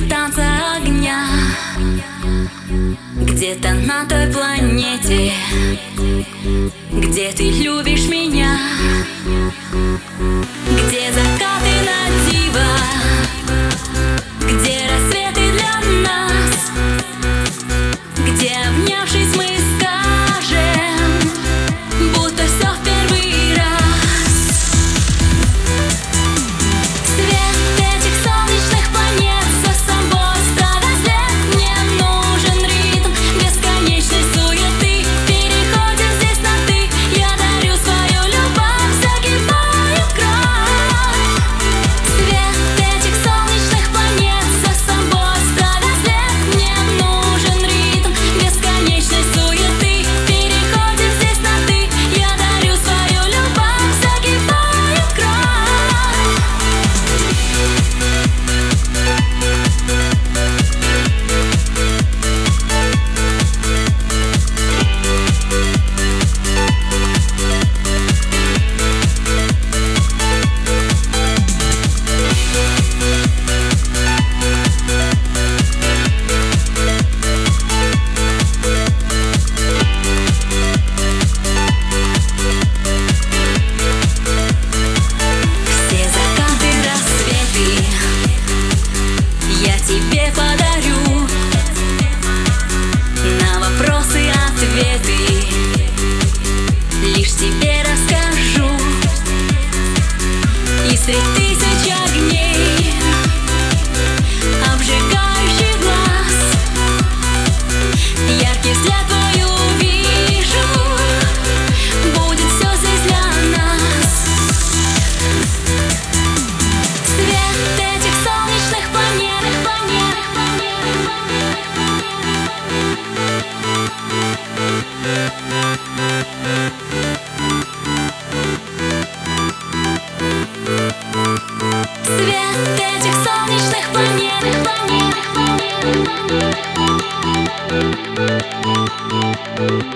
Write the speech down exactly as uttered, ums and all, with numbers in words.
танца огня. Где-то на той планете, где ты любишь меня, где закаты на диво, где рассветы для нас, где, обнявшись, мы скажем, будто все в первый раз. Свет этих солнечных планет за собой оставя след. Мне нужен ритм бесконечной суеты. Переходим здесь на ты. Я дарю свою любовь, загибаю кровь. Свет этих солнечных планет за собой оставя след. Мне нужен ритм бесконечной суеты. Переходим здесь на ты. Я дарю свою любовь, загибаю кровь. Все закаты, рассветы я тебе подарю. На вопросы ответы лишь тебе расскажу. И среди тысяч огней, обжигающий глаз, яркий взгляд твой увижу. Будет все здесь для нас. Свет этих солнечных планет, планет, Свет этих солнечных планет, планет, планет.